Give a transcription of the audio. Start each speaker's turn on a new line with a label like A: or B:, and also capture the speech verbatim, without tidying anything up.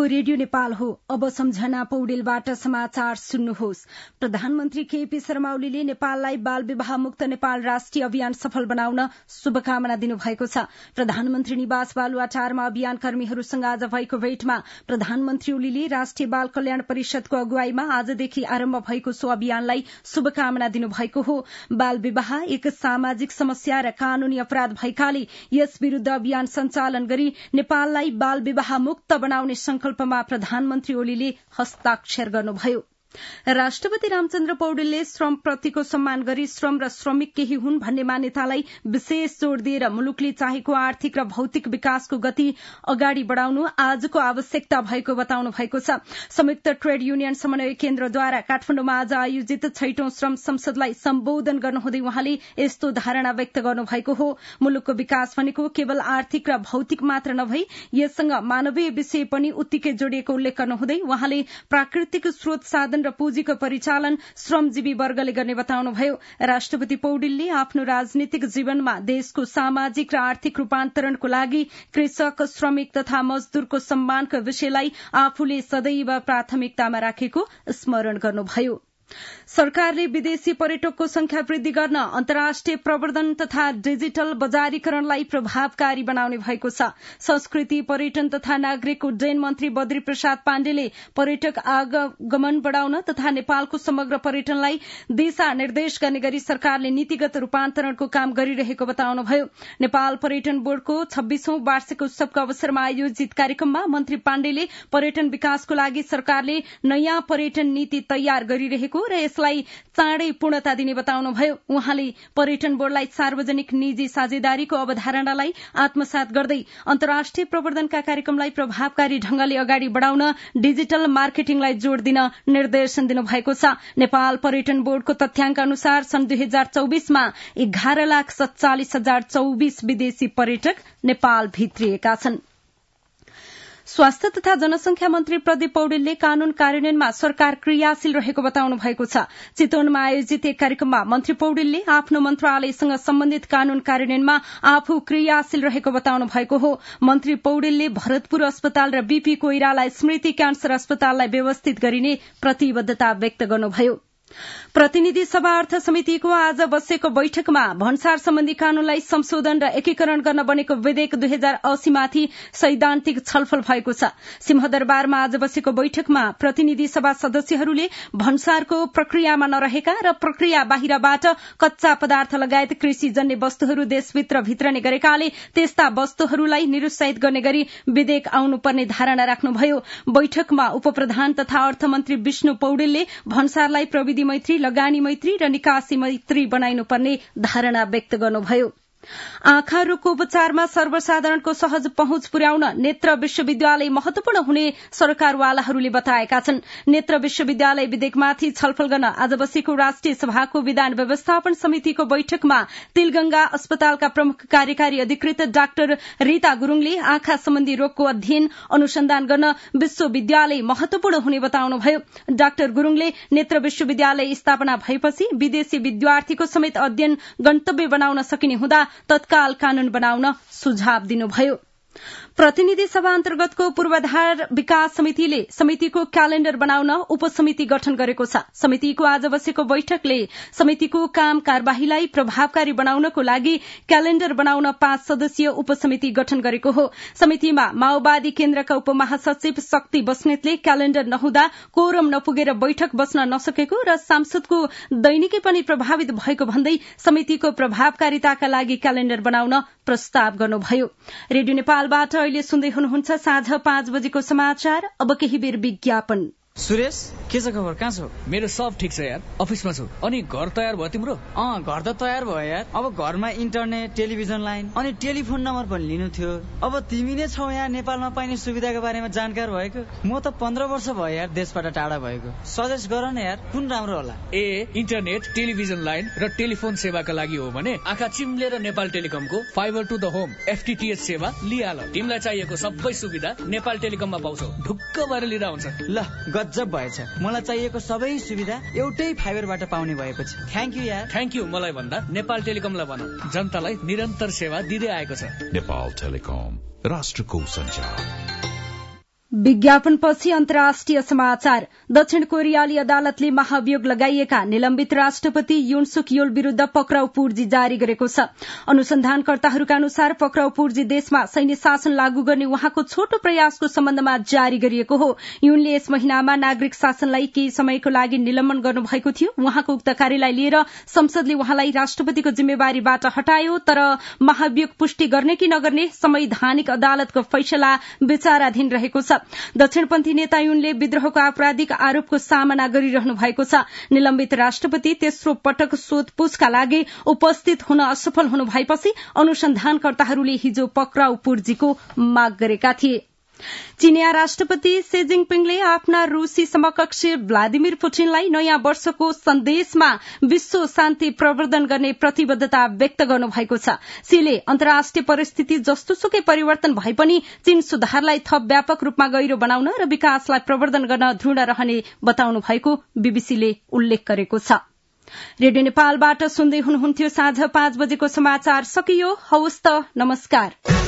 A: Radio Nepal हो। अब सम्झना पौडेलबाट समाचार सुन्नुहोस्। प्रधानमन्त्री केपी शर्मा ओलीले नेपाललाई बाल विवाह मुक्त नेपाल राष्ट्रिय अभियान सफल बनाउन शुभकामना दिनुभएको छ। प्रधानमन्त्री निवास बालुवाटारमा अभियान कर्मीहरूसँग आज भएको भेटमा प्रधानमन्त्री ओलीले राष्ट्रिय बाल कल्याण परिषदको अगुवाईमा आजदेखि आरम्भ भएको सो अभियानलाई शुभकामना दिनुभएको हो। बाल विवाह एक सामाजिक समस्या र कानूनी अपराध भएकाले यस विरूद्ध अभियान सञ्चालन गरी नेपाललाई बाल विवाह मुक्त बनाउने संकल्पमा प्रधानमन्त्री ओलीले हस्ताक्षर गर्नुभयो। राष्ट्रपति रामचन्द्र पौडेलले श्रम प्रतिको सम्मान गरी श्रम र श्रमिक केही हुन् भन्ने मान्यतालाई विशेष जोड़ दिएर मुलुकले चाहेको आर्थिक र भौतिक विकासको गति अगाडि बढ़ाउनु आजको आवश्यकता भएको बताउनु भएको छ। संयुक्त ट्रेड युनियन समन्वय केन्द्रद्वारा काठमाडौँमा आज आयोजित छैटौं श्रम संसदलाई सम्बोधन गर्नुहुँदै उहाँले यस्तो धारणा व्यक्त गर्नुभएको हो। मुलुकको विकास भनेको केवल आर्थिक र भौतिक मात्र नभई यससँग मानवीय विषय पनि उत्तिकै जोडिएको उल्लेख गर्नुहुँदै उहाँले प्राकृतिक स्रोत साधन र पुँजीको परिचालन श्रमजीवी वर्गले गर्ने बताउनुभयो। राष्ट्रपति पौडेलले आफ्नो राजनीतिक जीवनमा देशको सामाजिक र आर्थिक रूपान्तरणको लागि कृषक, श्रमिक तथा मजदूरको सम्मानको विषयलाई आफूले सदैव प्राथमिकतामा राखेको स्मरण गर्नुभयो। सरकारले विदेशी पर्यटकको संख्या वृद्धि गर्न अन्तर्राष्ट्रिय प्रवर्धन तथा डिजिटल बजारीकरणलाई प्रभावकारी बनाउने भएको छ। संस्कृति, पर्यटन तथा नागरिक उड्डयन मन्त्री बद्री प्रसाद पाण्डेले पर्यटक आगमन बढ़ाउन तथा नेपालको समग्र पर्यटनलाई दिशा निर्देश गर्ने गरी सरकारले नीतिगत रूपान्तरणको काम गरिरहेको बताउनुभयो। नेपाल पर्यटन बोर्डको छब्बीसौं वार्षिक उत्सवको अवसरमा आयोजित कार्यक्रममा मन्त्री पाण्डेले पर्यटन विकासको लागि सरकारले नयाँ पर्यटन नीति तयार गरिरहेको र यसलाई चाँडै पूर्णता दिने बताउनुभयो। उहाँले पर्यटन बोर्डलाई सार्वजनिक निजी साझेदारीको अवधारणालाई आत्मसात गर्दै अन्तर्राष्ट्रिय प्रवर्धनका कार्यक्रमलाई प्रभावकारी ढंगले अगाडि बढ़ाउन डिजिटल मार्केटिङलाई जोड़ दिन निर्देशन दिनुभएको छ। नेपाल पर्यटन बोर्डको तथ्याङ्क अनुसार सन् दुई हजार चौबीसमा एघार लाख सत्तालिस हजार चौबीस विदेशी पर्यटक नेपाल भित्रिएका छन्। स्वास्थ्य तथा जनसंख्या मन्त्री प्रदीप पौडेलले कानून कार्यान्वयनमा सरकार क्रियाशील रहेको बताउनु भएको छ। चितवनमा आयोजित एक कार्यक्रममा मन्त्री पौडेलले आफ्नो मन्त्रालयसँग सम्बन्धित कानून कार्यान्वयनमा आफू क्रियाशील रहेको बताउनु भएको हो। मन्त्री पौडेलले भरतपुर अस्पताल र बीपी कोइराला स्मृति क्यान्सर अस्पताललाई व्यवस्थित गरिने प्रतिबद्धता व्यक्त गर्नुभयो। प्रतिनिधि सभा अर्थ समितिको आज बसेको बैठकमा भन्सार सम्बन्धी कानूनलाई संशोधन र एकीकरण गर्न बनेको विधेयक दुई हजार अस्सी माथि सैद्धान्तिक छलफल भएको छ। सिंहदरबारमा आज बसेको बैठकमा प्रतिनिधि सभा सदस्यहरूले भन्सारको प्रक्रियामा नरहेका र प्रक्रिया बाहिरबाट कच्चा पदार्थ लगायत कृषिजन्य वस्तुहरू देशभित्र भित्रने गरेकाले त्यस्ता वस्तुहरूलाई निरुत्साहित गर्ने गरी विधेयक आउनुपर्ने धारणा राख्नुभयो। बैठकमा उपप्रधान तथा अर्थमन्त्री विष्णु पौडेलले भन्सारलाई प्रविधि मैत्री, लगानी मैत्री र निकासी मैत्री बनाइनुपर्ने धारणा व्यक्त गर्नुभयो। आँखा रोगको उपचारमा सर्वसाधारणको सहज पहुँच पुर्याउन नेत्र विश्वविद्यालय महत्वपूर्ण हुने सरकारवालाहरूले बताएका छन्। नेत्र विश्वविद्यालय विधेयकमाथि छलफल गर्न आज बसेको राष्ट्रिय सभाको विधान व्यवस्थापन समितिको बैठकमा तिलगंगा अस्पतालका प्रमुख कार्यकारी अधिकृत डाक्टर रीता गुरूङले आँखा सम्बन्धी रोगको अध्ययन अनुसन्धान गर्न विश्वविद्यालय महत्वपूर्ण हुने बताउनुभयो। डाक्टर गुरूङले नेत्र विश्वविद्यालय स्थापना भएपछि विदेशी विद्यार्थीको समेत अध्ययन गन्तव्य बनाउन सकिने हुँदा तत्काल कानून बनाउन सुझाव दिनुभयो। प्रतिनिधि सभा अन्तर्गतको पूर्वाधार विकास समितिले समितिको क्यालेण्डर बनाउन उपसमिति गठन गरेको छ। समितिको आज बसेको बैठकले समितिको काम कार्यवाहीलाई प्रभावकारी बनाउनको लागि क्यालेण्डर बनाउन पाँच सदस्यीय उपसमिति गठन गरेको हो। समितिमा माओवादी केन्द्रका उपमहासचिव शक्ति बस्नेतले क्यालेण्डर नहुँदा कोरम नपुगेर बैठक बस्न नसकेको र सांसदको दैनिकी पनि प्रभावित भएको भन्दै समितिको प्रभावकारिताका लागि क्यालेण्डर बनाउन प्रस्ताव गर्नुभयो। रेडियो नेपालबाट अहिले सुन्दै हुनुहुन्छ साँझ पाँच बजेको समाचार। अब केही बेर विज्ञापन।
B: सुरेश, के छ खबर? कहाँ छौ?
C: मेरो सब ठिक छ यार, अफिसमा छु। अनि घर तयार भयो तिम्रो?
B: अँ, घर त तयार भयो यार। अब घरमा इन्टरनेट, टेलिभिजन लाइन अनि टेलिफोन नम्बर पनि लिनु थियो। अब तिमी नै छौ यहाँ नेपालमा पाइने सुविधाको बारेमा जानकार भएको। म त पन्ध्र वर्ष भयो यार देशबाट टाढा भएको। सजेस्ट गर न यार, कुन राम्रो होला?
C: ए, इन्टरनेट, टेलिभिजन लाइन र टेलिफोन सेवाका लागि हो भने आँखा चिम्लेर नेपाल टेलिकमको fibre to the home FTTH सेवा लिहाल। तिमीलाई चाहिएको सबै सुविधा नेपाल टेलिकममा पाउँछौ। ढुक्क भएर लिँदा हुन्छ।
B: ल, गजब भएछ। मलाई चाहिएको सबै सुविधा एउटै फाइबरबाट पाउने भएपछि थ्याङ्क यू यार।
C: थ्याङ्क यू मलाई भन्दा नेपाल टेलिकमलाई भन, जनतालाई निरन्तर सेवा दिँदै आएको छ।
D: नेपाल टेलिकम, राष्ट्रको सञ्चार।
A: विज्ञापनपछि अन्तर्राष्ट्रिय समाचार। दक्षिण कोरियाली अदालतले महाभियोग लगाइएका निलम्बित राष्ट्रपति युन सुक योल विरूद्ध पक्राउ पूर्जी जारी गरेको छ। अनुसन्धानकर्ताहरूका अनुसार पक्राउ पूर्जी देशमा सैन्य शासन लागू गर्ने उहाँको छोटो प्रयासको सम्बन्धमा जारी गरिएको हो। युनले यस महिनामा नागरिक शासनलाई केही समयको लागि निलम्बन गर्नुभएको थियो। उहाँको उक्त कार्यलाई लिएर संसदले उहाँलाई राष्ट्रपतिको जिम्मेवारीबाट हटायो, तर महाभियोग पुष्टि गर्ने कि नगर्ने संवैधानिक अदालतको फैसला विचाराधीन रहेको छ। दक्षिणपन्थी नेता युनले विद्रोहको आपराधिक आरोपको सामना गरिरहनु भएको छ। निलम्बित राष्ट्रपति तेस्रो पटक सोधपूछका लागि उपस्थित हुन असफल हुनु भएपछि अनुसन्धानकर्ताहरूले हिजो पक्राउ पूर्जीको माग गरेका थिए। चीनिया राष्ट्रपति शी जिनपिङले आफ्ना रूसी समकक्षी भ्लादिमिर पुटिनलाई नयाँ वर्षको सन्देशमा विश्व शान्ति प्रवर्धन गर्ने प्रतिबद्धता व्यक्त गर्नुभएको छ। शीले अन्तर्राष्ट्रिय परिस्थिति जस्तोसुकै परिवर्तन भए पनि चीन सुधारलाई थप व्यापक रूपमा गहिरो बनाउन र विकासलाई प्रवर्धन गर्न दृढ़ रहने बताउनु भएको बीबीसीले उल्लेख गरेको छ। रेडियो नेपालबाट सुन्दै हुनुहुन्थ्यो। साँझ पाँच बजेको समाचार सकियो। हवस् त, नमस्कार।